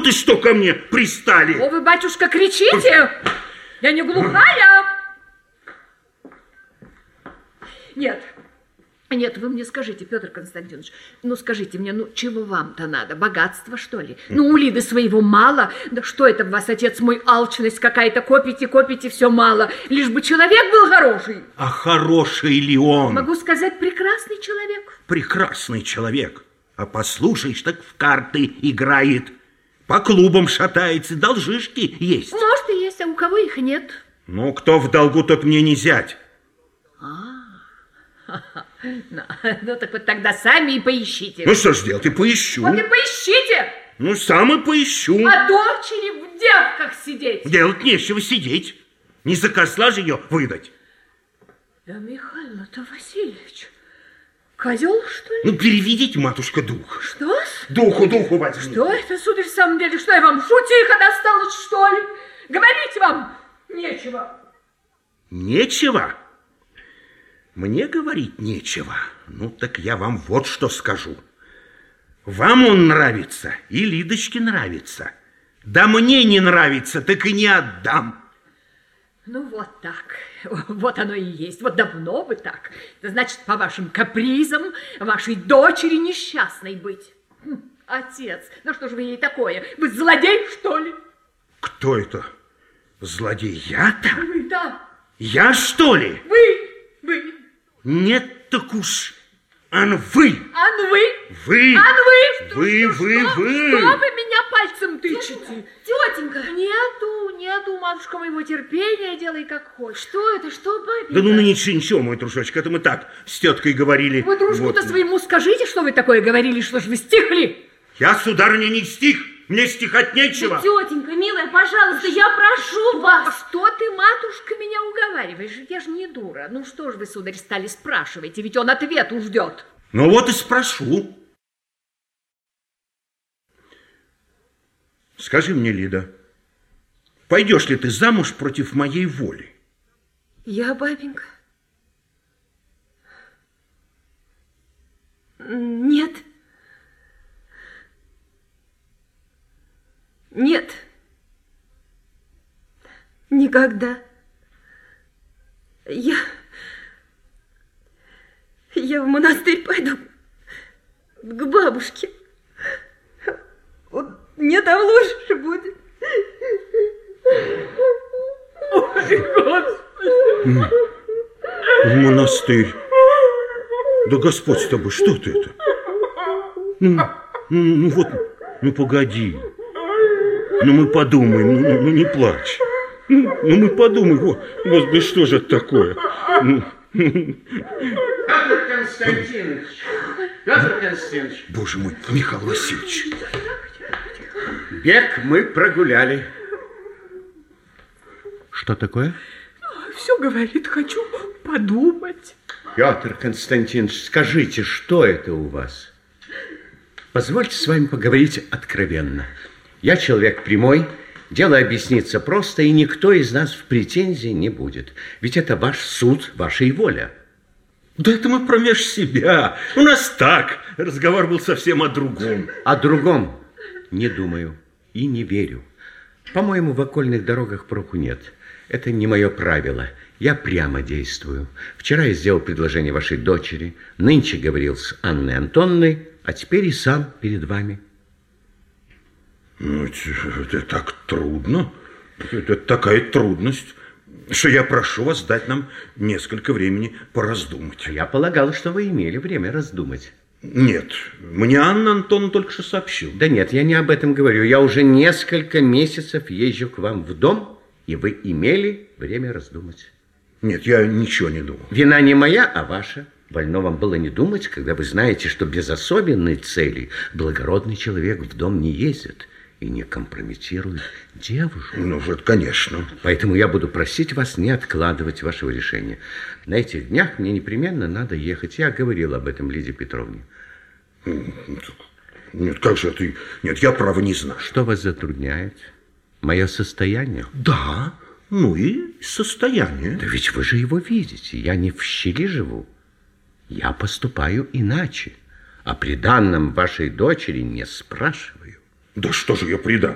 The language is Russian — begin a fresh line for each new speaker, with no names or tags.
вы-то что ко мне пристали?
О, вы, батюшка, кричите! Я не глухая! Нет. Нет, вы мне скажите, Петр Константинович, ну скажите мне, ну чего вам-то надо? Богатство, что ли? Ну у Лиды своего мало. Да что это в вас, отец мой, алчность какая-то? Копите, все мало. Лишь бы человек был хороший.
А хороший ли он?
Могу сказать, прекрасный человек.
Прекрасный человек. А послушаешь, так в карты играет. По клубам шатается, должишки есть.
Может и есть, а у кого их нет?
Ну, кто в долгу, тот мне не зять.
Ну, так вот тогда сами и поищите.
Ну, что ж делать, и поищу.
Вот и поищите.
Ну, сам и поищу.
А дочери в девках сидеть.
Делать нечего, сидеть. Не за козла же ее выдать.
Да, Михаил-то Васильевич, козел, что ли?
Ну, переведите, матушка, дух.
Что?
Духу возьми.
Что это, сударь, в самом деле? Что я вам, шутиха досталась, что ли? Говорить вам нечего.
Нечего? Мне говорить нечего. Ну, так я вам вот что скажу. Вам он нравится, и Лидочке нравится. Да мне не нравится, так и не отдам.
Ну, вот так. Вот оно и есть. Вот давно бы так. Это значит, по вашим капризам вашей дочери несчастной быть. Отец, ну что же вы ей такое? Вы злодей, что ли?
Кто это? Злодей? Я-то?
Вы, да.
Я, что ли?
Вы.
Нет, так уж. Ан вы.
Ан вы.
Вы.
Ан вы. Что
вы.
вы меня пальцем тычете?
Тетенька.
Нету, матушка, моего терпения, делай как хочешь.
Что это? Что, бабенька?
Да ну ничего, мой дружочек, это мы так с теткой говорили.
Вы дружку-то
вот.
Своему скажите, что вы такое говорили, что ж вы стихли?
Я, сударыня, не стих. Мне стихать нечего.
Тетенька, милая, пожалуйста, я прошу вас.
Что ты, матушка, меня уговариваешь? Я же не дура. Ну что ж вы, сударь, стали спрашивать, ведь он ответу ждет.
Ну вот и спрошу. Скажи мне, Лида, пойдешь ли ты замуж против моей воли?
Я, бабенька? Нет. Нет. Никогда. Я в монастырь пойду к бабушке. Вот мне там лучше будет.
Ой, Господи!
В монастырь. Да Господь с тобой, что ты это? Ну вот, ну погоди. Ну мы подумаем, ну не плачь. Ну мы подумаем, Господи, что же это такое?
Петр Константинович.
Боже мой, Михаил Васильевич.
Бег мы прогуляли.
Что такое?
Все говорит, хочу подумать.
Петр Константинович, скажите, что это у вас? Позвольте с вами поговорить откровенно. Я человек прямой, дело объяснится просто, и никто из нас в претензии не будет. Ведь это ваш суд, ваша и воля.
Да это мы промеж себя. У нас так. Разговор был совсем о другом.
О другом не думаю и не верю. По-моему, в окольных дорогах проку нет. Это не мое правило. Я прямо действую. Вчера я сделал предложение вашей дочери, нынче говорил с Анной Антонной, а теперь и сам перед вами.
Ну, это так трудно. Это такая трудность, что я прошу вас дать нам несколько времени пораздумать.
Я полагал, что вы имели время раздумать.
Нет, мне Анна Антоновна только что сообщила.
Да нет, я не об этом говорю. Я уже несколько месяцев езжу к вам в дом, и вы имели время раздумать.
Нет, я ничего не думал.
Вина не моя, а ваша. Больно вам было не думать, когда вы знаете, что без особенной цели благородный человек в дом не ездит и не компрометирует девушку.
Ну, вот, конечно.
Поэтому я буду просить вас не откладывать вашего решения. На этих днях мне непременно надо ехать. Я говорил об этом Лиде Петровне.
Нет, как же ты... Нет, я право не знаю.
Что вас затрудняет? Мое состояние?
Да, ну и состояние.
Да ведь вы же его видите. Я не в щели живу. Я поступаю иначе. О приданном вашей дочери не спрашиваю.
Да что же я приданном?